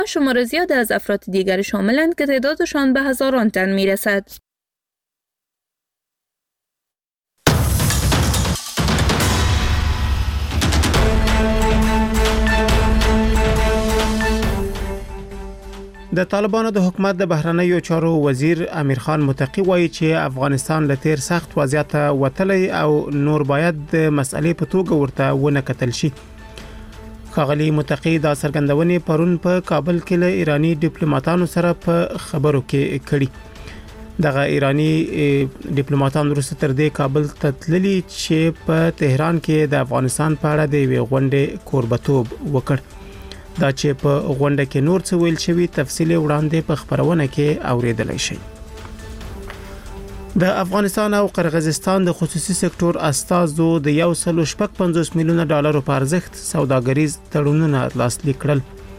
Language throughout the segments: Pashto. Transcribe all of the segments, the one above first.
شمار زیاد از افراد دیگر شاملند که تعدادشان به هزاران تن میرسد. د طالبانو د حکومت د بهرنیو چارو وزیر امیرخان متقی وایي چې افغانستان له تیر سخت وضعیت وتلی او نور باید د مسئلې په توګه ورته ونه کتل شي. ښاغلي متقی دا څرګندونې پرون په کابل کې له ایرانی ډیپلوماټانو سره په خبرو کې کړي. دغه ایرانی ډیپلوماټان وروسته تر دې کابل ته تللي چې په تهران کې د افغانستان په اړه د یوې غونډې کوربتوب وکړ. دا چې په غونډه کې نور څه ویل شوی تفصیل وړاندې په خبرونه کې اوریدلای شي. د افغانستان او قرغیزستان د خصوصي سکتور استازو د 1.55 میلیون ډالرو په ارزښت سوداګریز تړونونه لاسلیک کړل.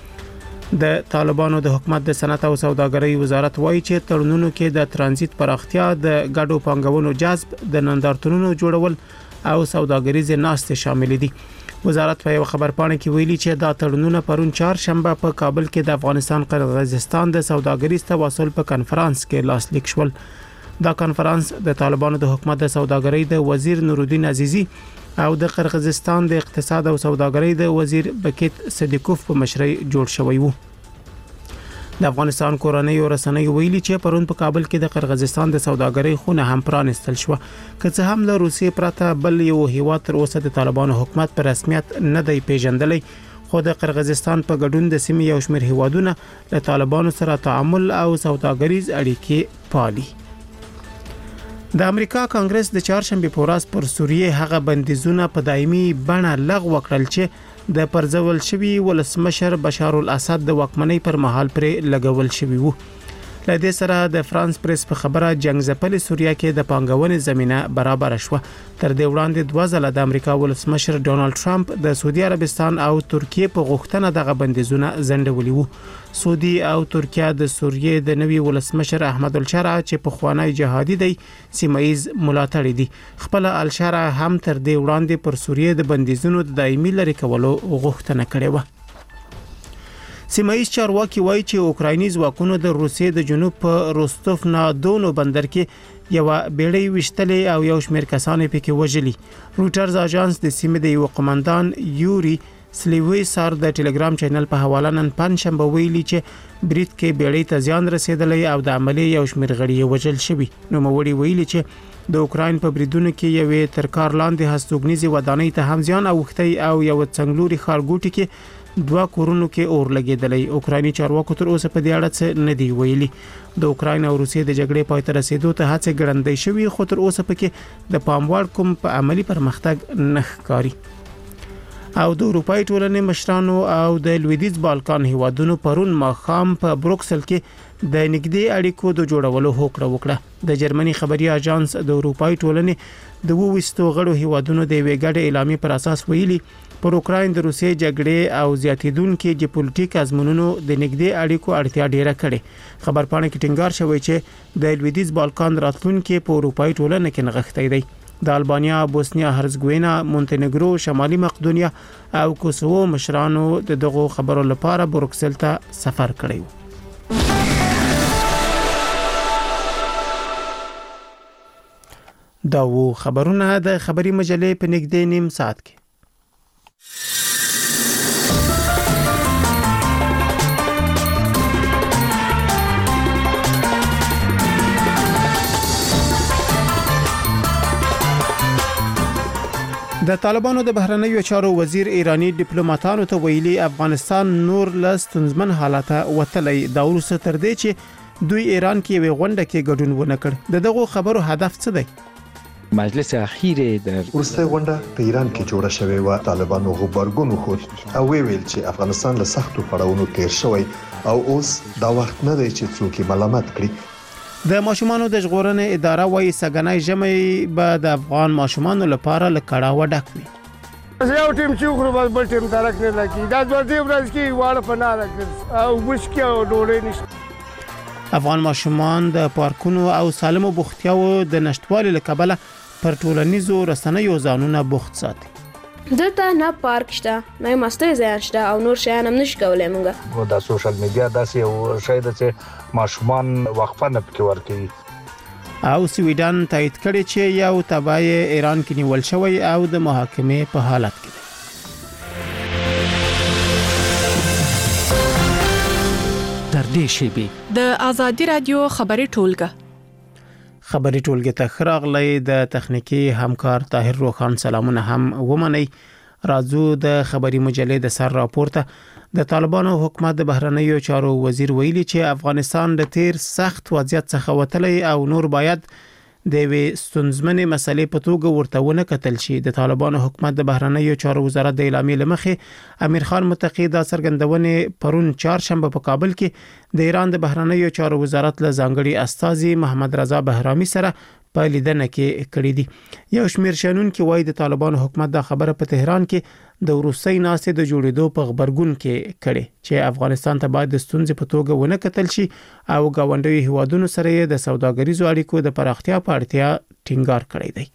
د طالبانو د حکومت د صنعت او سوداګرۍ وزارت وایي چې تړونونو کې د ترانزیت پراختیا، د ګډو پانګونو جذب، د نندارتونونو جوړول او سوداګریز ناستې شامل دي. وزارت په یو خبرپاڼه کې ویلي چې دا تړونونه پرون چهارشنبه په کابل کې د افغانستان قرغیزستان د سوداګریز تواصل په کنفرانس کې لاسلیک شول. دا کنفرانس د طالبانو د حکومت د سوداګرۍ د وزیر نورالدین عزیزی او د قرغیزستان د اقتصاد او سوداګرۍ د وزیر بکیت صدیقوف په مشرۍ جوړ شوی وو. د افغانستان کورنۍ او رسنۍ ویلي چې پرون په کابل کې د قرغیزستان د سوداګرۍ خونه هم پرانستل شو. که څه هم له روسیې پرته بل یو هیواد تر اوسه د طالبانو حکومت په رسمیت نه دی پیژندلی، خو د قرغیزستان په ګډون د سیمې یو شمېر هیوادونه له طالبانو سره تعامل او سوداګریز اړیکې پالي. د امریکا کانګرس د چهارشنبه په ورځ پر سوریه هغه بندیزونه په دایمي بڼه لغوه کړل چې د پرځول شوی ولسمشر بشار الاسد د واکمنۍ پر مهال پرې لګول شوی وو. له دې سره د فرانس پریس په خبره جنگ ځپلې سوریه کې د پانګونې زمينه برابر شوه. تر دې وړاندې دوه ځله د امریکا ولسمشر ډونالد ټرمپ د سعودي عربستان او ترکیه په غوښتنه دغه بندیزونه ځنډولي وو. سعودي او ترکیه د سوریه د نوي ولسمشر احمد الشرع چې په خوانی جهادي دی سیمایز ملاتړي دي. خپل الشرع هم تر دې وړاندې پر سوریه د بندیزونو د دایمي لري کولو غوښتنه کړې و. سیمایز چارواکي وایي چې اوکرایني ځواکونو د روسیې د جنوب په روستوف نا دونو بندر کې یو بیړۍ وشتلې او یو شمېر کسان پکې وژلي. روټرز اژانس د سیمې د یو قومندان یوري سلیوي سار د ټلګرام چینل په حواله نن پنځشنبه ویلي چې برید کې بیړۍ ته زیان رسیدلی او د عملیې یو شمېر غړي وژل شوي. نوموړي ویلي چې د اوکراین په بریدونو کې یوې تر کار لاندې هستوګنیزې ودانۍ ته هم زیان اوښتی او یو څنګلوري ښارګوټي کې دوه کورونو کې اور لګیدلی. اوکرایني چارواکو تر اوسه په دې اړه څه نه دی ویلي. د اوکراین او روسیې د جګړې پای ته رسیدو ته هڅې ګړندۍ شوي، خو تر اوسه پکې د پام وړ کوم په عملی پرمختګ نه ښکاري. او د اروپای ټولنې مشرانو او د لویدیځ بالکان هیوادونو پرون ماښام په بروکسل کې د نږدې اړیکو د جوړولو هوکړه وکړه. د جرمني خبري اژانس د اروپای ټولنې د 22 غړو هیوادونو د یوې ګډې اعلامیې پر اساس ویلي پر اوکراین د روسیې جګړې او زیاتیدونکو جیوپولیټیک ازمونونو د نږدې اړیکو اړتیا ډیره کړې. خبرپاڼه کې ټینګار شوی چې د لویدیځ بالکان راتلونکو په اروپای ټولنه کې نغښتې دی. د البانیا، بوسنیا هرزګوینا، مونتنګرو، شمالي مقدونیا او کوسوو مشرانو د دغو خبرو لپاره بروکسل ته سفر کړی. دا وو خبرونه د خبري مجلې په نږدې نیم ساعت کې. د طالبانو د بهرنیو چارو وزیر ایرانی ډیپلوماټانو ته ویلي افغانستان نور له ستونزمن حالت وتلی. دا وروسته تر دې چې دوی ایران کې یو غونډه کې ګډون ونه کړ. دغه خبرو هدف څه دی؟ مجلس اخیر در ورسته غونډه په ایران کې جوړه شوې و. طالبانو غبرګون وښود او ویل چې افغانستان له سختو پړاوونو تیر شوی او اوس دا وخت نه دی چې څوک ملامت کړي. د ماشومانو د ژغورنې اداره وايي سګنای ژمي به د افغان ماشومانو لپاره لکړاوه ډک وي. یو ټیم چې وګړو بل ټیم ترک نه لګي دا د دې ورځ کې واړه پناه راکړي او وښکي او ډوړې نشته. افغان ماشومان د پارکونو او سالمو بوختیاو د نشټوالي لکبله پر ټولنیزو رسنیو ځانونه بوخت ساتي. دلته نه پارک شته، نه مستۍ ځایان شته او نور شیان هم نشي کولی مونږ. د سوشل میډیا داسې یو شی ده چې ماشومان وقفه نه پکې ورکوي. او سویډن تایید کړی چې یو تبع ایران کې نیول شوی او د محاکمې په حالت کې دی. در دې شیبې د آزادي رادیو خبري ټولګه خبري ټولګه ته خراغلی د تخنیکی همکار طاهر روخان سلامونه هم ومني. راځو د خبري مجلې د سر راپورته. د طالبانو حکومت د بهرنیو چارو وزیر ویلي چې افغانستان د تیر سخت وضعیت څخه وتلی او نور باید د وی ستونزمنې مسلې په توګه ورته ونه کتل شي. د طالبانو حکومت د بهرنیو چارو وزارت د اعلامیې لمخې امیر خان متقی د څرګندونې پرون چهارشنبه په کابل کې د ایران د بهرنیو چارو وزارت له ځانګړي استازي محمد رضا بهرامي سره په لیدنه کې کړی دي. یو شمېر شنونکي وایي د طالبانو حکومت دا خبره په تهران کې د وروستۍ ناستې د جوړېدو په خبرګون کې کړي چې افغانستان ته باید د ستونزې په توګه ونه کتل شي او ګاونډي هیوادونو سره د سوداګریزو اړیکو د پراختیا په اړتیا ټینګار کړی دی.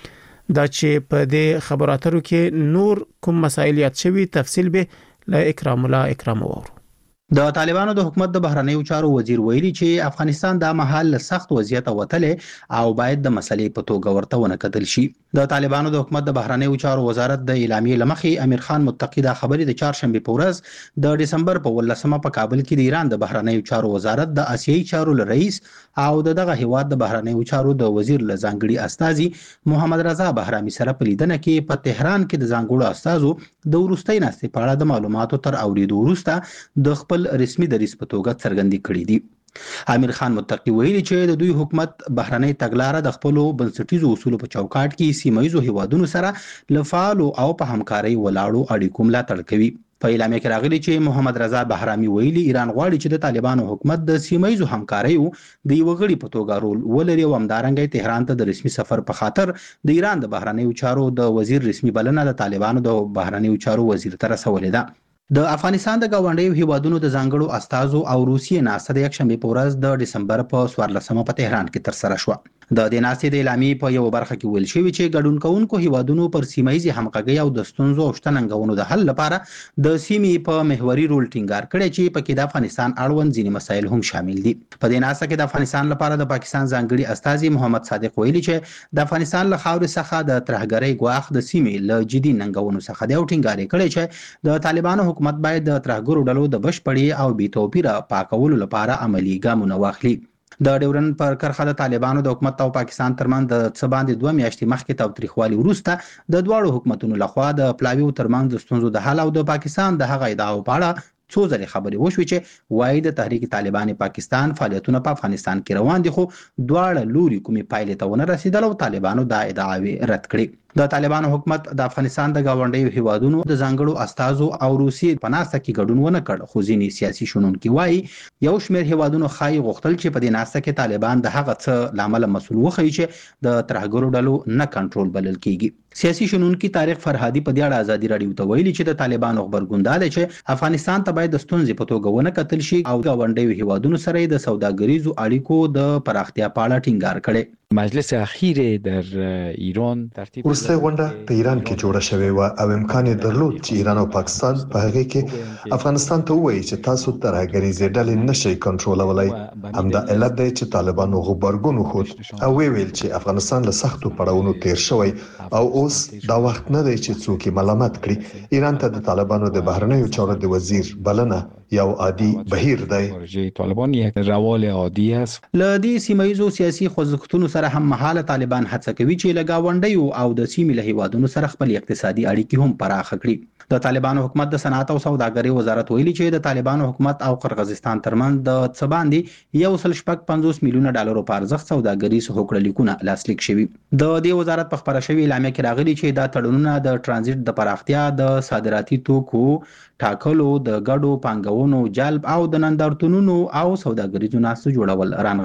دا چې په دې خبرو اترو کې نور کوم مسایل یاد شوي تفصیل به له اکرام الله اکرام وورو. د طالبانو د حکومت د بهرنیو چارو وزیر ویلي چې افغانستان د محل له سخت وضعیت وتلې او باید د مسلې په توګه ورته ونه کتل شي. د طالبانو د حکومت د بهرنیو چارو وزارت د اعلامیې لمخې امیر خان متقی د خبرې د چهارشنبه په ورځ د دسمبر په 18مه په کابل کې د ایران د بهرنیو چارو وزارت د آسیایي چارو رئیس او دغه هیواد د بهرنیو چارو د وزیر له ځانګړي استازي محمد رضا بهرامي سره په لیدنه کې په تهران کې د ځانګړو استازو د وروستۍ ناستې په اړه د معلوماتو تر اوریدو وروسته د خپل رسمي دریځ په توګه څرګندې کړې دي. امیر خان متقی ویلي چې د دوی حکومت بهرنۍ تګلارې د خپل بنسټیزو اصولو په چوکاټ کې سیمایي هیوادونو سره لفعال او په همکارۍ ولاړو اړیکو ملاتړ کوي. په اعلامیه کې راغلي چې محمد رضا بهرامي ویلي ایران غواړي چې د طالبانو حکومت د سیمایي همکارۍ د یو غړي په توګه رول ولري او همدارنګه تهران ته د رسمي سفر په خاطر د ایران د بهرنیو چارو د وزیر رسمي بلنه د طالبانو د بهرنیو چارو وزیر ته رسولې ده. د افغانستان د گاونډیو هیوادونو د ځانګړو استازو او روسیې ناسته د یکشنبه په ورځ د دسمبر په 14مه په تهران کې تر سره شو. د دې ناستې د اعلامیې په یو برخه کې ویل شوی چې ګډون کوونکو هیوادونو پر سیمایي همغږي او د ستونزو او شتننګونو د حل لپاره د سیمې په محوري رول ټینګار کړی چې پکې د افغانستان اړوند ځینې مسایل هم شامل دي. په دې ناستې کې د افغانستان لپاره د پاکستان ځانګړي استازي محمد صادق ویلي چې د افغانستان له خاورې څخه د ترهګرۍ ګواښ د سیمې له جدي ننګونو څخه دی او ټینګار کړی چې د طالبانو حکومت باید د ترهګرو ډلو د بشپړې او بې توپیره پاکولو لپاره عملی ګامونه واخلي. د ډیورن پر کرخه د طالبانو د حکومت او پاکستان ترمنځ د څه باندې 2 میاشتې مخکې تاوتریخوالي وروسته د دواړو حکومتونو لخوا د پلاویو ترمنځ د ستونزو د حل او د پاکستان د هغه ادعاو په اړه څو ځلې خبرې وشوې چې وایي د تحریک طالبان پاکستان فعالیتونه په افغانستان کې روان دي خو دواړه لوري کومې پایلې ته ونه رسیدل او طالبانو دا ادعاوې رد کړې. د طالبانو حکومت د افغانستان د گاونډیو هیوادونو د ځانګړو استازو او روسیې په ناسته کې ګډون ونه کړ خو ځینې سیاسي شنونکي وایي یو شمېر هیوادونو خای غوښتل چې په دې ناسته کې طالبان د هغه څه لامل مسؤل وخی چې د ترهګرو ډلو نه کنټرول بلل کیږي. سیاسي شنونکي طارق فرهادي په دې اړه ازادي رادیو ته ویلي چې د طالبانو خبرګون دا دی چې افغانستان ته باید د ستونزې په توګه ونه کتل شي او گاونډیو هیوادونو سره د سوداګریزو اړیکو د پراختیا په اړه ټینګار کړي. مجلس اخیر در ایران ترتیب ورسته غونډه په ایران کې جوړه شوې و او امکان یې درلود چې ایران او پاکستان په هغه کې افغانستان ته وایي چې تاسو ترهګریزې ډلې نشئ کنټرولولای. همدا علت دی چې طالبانو غبرګون وښود او ویل چې افغانستان له سختو پړاوونو تیر شوی او اوس دا وخت نه دی چې څوک ملامت کړي. ایران ته د طالبانو د بهرنیو چارو د وزیر بلنه یو عادي بهیر دی. طالبان یک روال عادي است. لدی سیمایي سیاسي خوځښتونو سره هم مهاله طالبان هڅه کوي چې له گاونډیو او د سیمې له هیوادونو سره خپل اقتصادي اړیکې هم پراخ کړي. د طالبانو حکومت د صنعت او سوداګرۍ وزارت ویلي چې د طالبانو حکومت او قرغیزستان ترمنځ د څه باندې 150 میلیونه ډالر په ارزښت سوداګریز هوکړلیکونه لاسلیک شوي. د دې وزارت په خبره شوی اعلامیه کې راغلي چې دا تړونونه د ترانزیت د پراختیا، د صادراتي توکو ټاکلو، د ګډو پانګونو جلب او د نندارتونونو او سوداګریزو ناستو جوړول رانغاړي.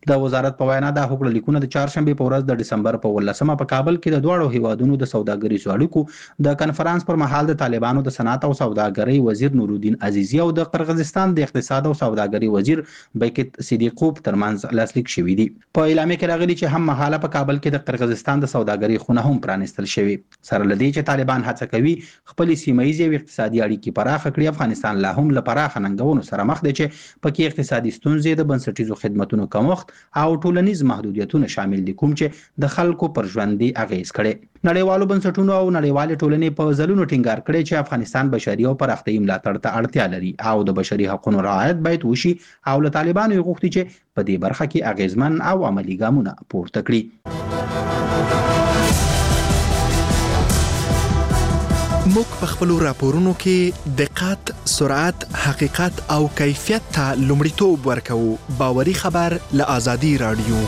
د وزارت په وینا دا هوکړه لیکونه د چهارشنبه په ورځ د ډسمبر په 18 په کابل کې د دوه هیوادونو د سوداګریزو اړیکو د کنفرانس پر مهال د طالبانو د صنعت او سوداګرۍ وزیر نورالدین عزیزی او د قرغیزستان د اقتصاد او سوداګرۍ وزیر بیکت صدیقوف ترمنځ لاسلیک شوی دی. په اعلامیه کې راغلي چې هم مهاله په کابل کې د قرغیزستان د سوداګرۍ خونه هم پرانیستل شوی. سره لدی چې طالبان هڅه کوي خپل سیمه ییزې او اقتصادي اړیکې پراخه کړي، افغانستان لا هم له پراخه ننګونو سره مخ دی چې پکې اقتصادي ستونزې، د بنسټیزو خدماتو کمښت او ټولنیز محدودیتونه شامل دي، کوم چې د خلکو پر ژوند اغیز کړي. نړیوالو بنسټونو او نړیوالې ټولنې په ځلونو ټینګار کړی چې افغانستان بشري او پراختیايي ملاتړ ته اړتیا لري او د بشري حقوقو رعایت باید وشي او له طالبانو یې غوښتي چې په دې برخه کې اغیزمن او عملي ګامونه پورته کړي. موږ په خپلو راپورونو کې دقت، سرعت، حقیقت او کیفیت ته لومړیتوب ورکوو. باوري خبر له آزادي رادیو.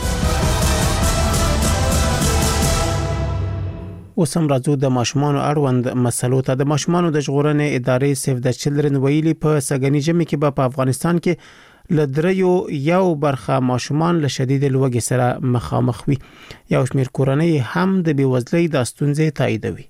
اوس هم راځو د ماشومانو اړوند مسلو ته. د ماشومانو د ژغورنې ادارې سیف د چلډرن ویلي په سږني ژمي کې په افغانستان کې له دریو یو برخه ماشومان له شدید لوږې سره مخامخ وي. یو شمېر کورنۍ هم د بېوزلۍ د ستونزې تاییدوي.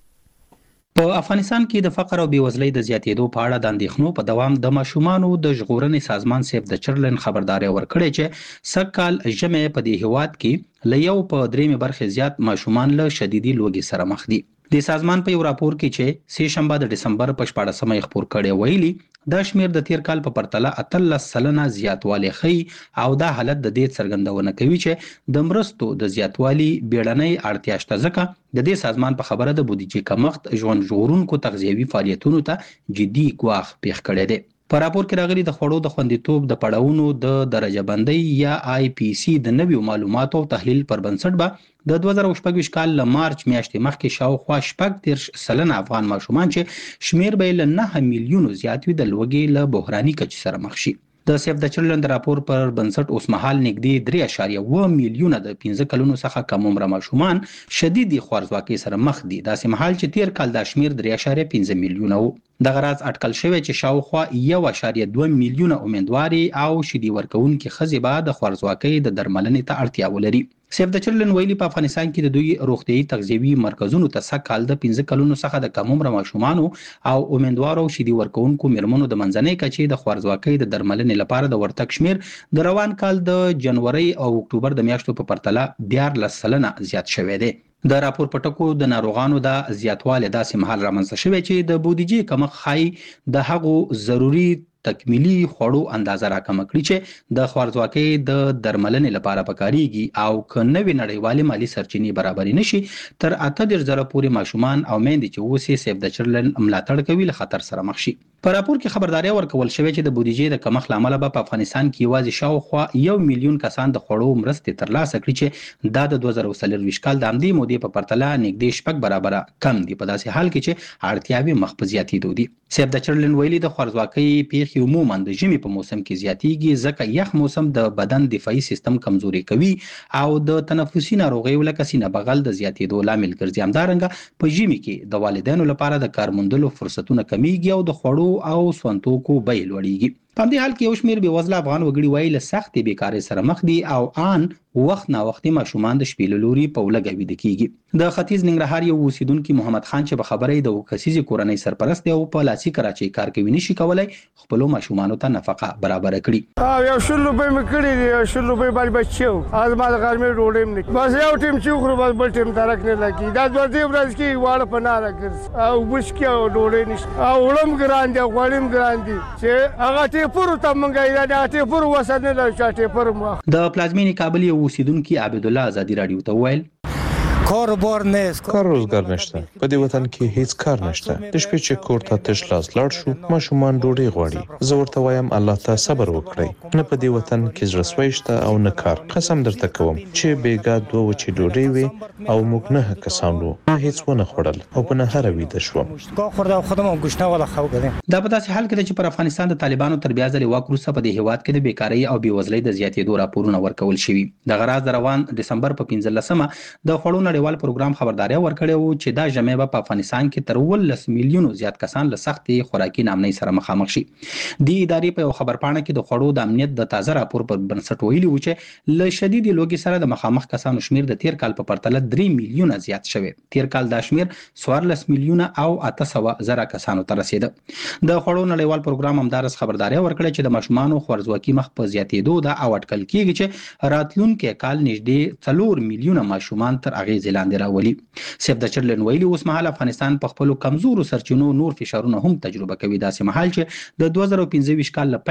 په افغانستان کې د فقر او بېوزلۍ د زیاتېدو په اړه د اندېښنو په دوام د ماشومانو د ژغورنې سازمان سیف د چلډرن خبرداري ورکړې چې سږکال ژمي په دې هیواد کې له یو په درېمې برخې زیات ماشومان له شدیدي لوږې سره مخ دي. د سازمان په یو راپور کې چې سه شنبه د ډسمبر په 14مه خبر کړي ویلي دا شمیر د تیر کال په پرتله 13% زیاتوالی ښیي او دا حالت د دې څرګندونه کوي چې د مرستو د زیاتوالی بیړنۍ اړتیا شته، ځکه د دې سازمان په خبره د بودیجې کمښت ژوند ژغورونکو تغذیوي فعالیتونو ته جدي ګواښ پیښ کړی دی. په راپور کې راغلي د خوړو د خوندیتوب د پړاوونو د درجه بندۍ یا IPC د نویو معلوماتو او تحلیل پر بنسټ به د 2024 کال له مارچ میاشتې مخکې شاوخوا 13% افغان ماشومان چې شمیر به له 9 میلیونو زیات وي د لوږې له بحراني کچې سره مخ شي. د سیف د چلډرن د راپور پر بنسټ اوس مهال نږدې 3.1 میلیونه د 15 کلونو څخه کم عمره ماشومان شدیدي خوارځواکۍ سره مخ دي، داسې مهال چې تیر کال دا شمیر 3.5 میلیونه و. دغه راز اټکل شوی چې شاوخوا 1.2 میلیونه امیدواري او شیدې ورکوونکي ښځې به د خوارځواکۍ د درملنې ته اړتیا ولري. سیف د چلډرن ویلي په افغانستان کې د دوی روغتیايي تغذیوي مرکزونو ته سږکال د 15 کلونو څخه د کم عمره ماشومانو او امیدوارو شیدې ورکوونکو میرمنو د منځنۍ کچې د خوارځواکۍ د درملنې لپاره د ورتګ شمیر د روان کال د جنوري او اکتوبر د میاشتو په پرتله 14% زیات شوی دی. د راپور په ټکو د ناروغانو د زیاتوالی داسې مهال رامنځته شوی چې د بودیجې کمښت ښایي د هغو ضروري تکمیلي خوړو اندازه راکمه کړي چې د خوارځواکۍ د درملنې لپاره پکاريږي او که نوې نړیوالې مالی سرچینې برابرې نشي تر 80,000 پورې ماشومان او میندې چې اوسې سیف د چلډرن ملاتړ کوي له خطر سره مخ شي. په راپور کې خبرداري ورکول شوې چې د بودیجې د کمښت لامل به په افغانستان کې یوازې شاوخوا 1 میلیون کسان د خوړو مرستې ترلاسه کړي چې دا د 2024 کال د همدې مودې په پرتله نږدې 6 برابره کم دي، په داسې حال کې چې اړتیاوې مخ په زیاتېدو دي. سیف د چلډرن ویلي د خوارځواکۍ پیښې عموما د ژمي په موسم کې زیاتېږي، ځکه یخ موسم د بدن دفاعي سیستم کمزوري کوي او د تنفسي ناروغیو لکه سینه بغل د زیاتېدو لامل ګرځي. همدارنګه په ژمي کې د والدینو لپاره د کار موندلو فرصتونه کمیږي او د خوړو او سونتوکو بیې لوړیږي. په دې حال کې یو شمېر بېوزله افغان وګړي وایي له سختې بیکارۍ سره مخ دي او آن وخت نا وختي ماشومان د شپې له لوري په ولږه ویده کېږي. د ختیځ ننګرهار یو اوسیدونکي محمد خان چې په خبره یې د کسیزې کورنۍ سرپرست دی او په لاسي کراچۍ کار کوي نشي کولی خپلو ماشومانو ته نفقه برابره کړي. یو 100 روپۍ مې کړي دي، 100 روپۍ باندې بچو از ما د غرمې ډوډۍ هم نه بس یو ټیم چې وخورو بس بل ټیم درک نه لګي. دا دوه دې ورځ کې واړه په ناره ګرځي او وشکي او ډوډۍ نشته او وړم ګران دي او غوړي هم ګران دي چې هغه ټیپور ته مونږ یې دا ټیپور وسه نه لري چې ټیپور مو. د پلازمینې کابل یو اوسیدونکي عبدالله آزادي رادیو ته وویل کار روزګار نشته، په دې وطن کې هیڅ کار نشته. د شپې چې کور ته تش لاس لاړ شو ماشومان ډوډۍ غواړي. زه ورته وایم الله ته صبر وکړئ، نه په دې وطن کې زړسوی شته او نه کار. قسم درته کوم چې بیګا دوه وچې ډوډۍ وي او موږ 9 کسان وو، هیڅ ونه خوړل او په نهره ویده شوم. دا په داسې حال کې چې پر افغانستان د طالبانو تر بیا ځلې واک وروسته په دې هیواد کې د بیکارۍ او بېوزلۍ د زیاتېدو راپورونه ورکول شوي. د غراض د روان دسمبر په 15مه د خوړو نړیوال پروګرام خبرداري ورکړې و چې دا ژمي به په افغانستان کې تر 18 میلیونو زیات کسان له سختې خوراکي ناامنۍ سره مخامخ شي. د ادارې په خبرپاڼه کې د خوړو د امنیت د تازه راپور پر بنسټ ویلي و چې له شدید لوګي سره د مخامخ کسانو شمیر د تیر کال په پرتله 3 میلیونه زیات شوی. تیر کال دا شمیر 14 میلیونه او 800,000 کسانو ته رسیده. د خوړو نړیوال پروګرام همدارس خبرداري ورکړه چې د ماشومانو خوارځواکي مخ په زیاتېدو ده او اټکل کیږي چې راتلونکي کال نږدې 4 میلیونه ماشومان تر اغیزې لاندې راولي. سیف د چلډرن ویلي اوس مهال افغانستان په خپل کمزورو سرچینو نور فشارونه هم تجربه کوي، داسې مهال چې د 2025 کال